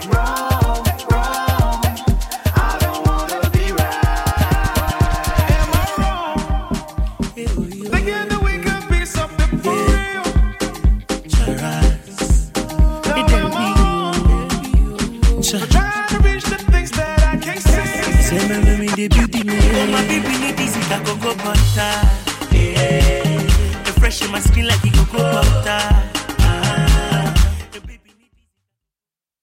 The fresh in my skin like the cocoa butter.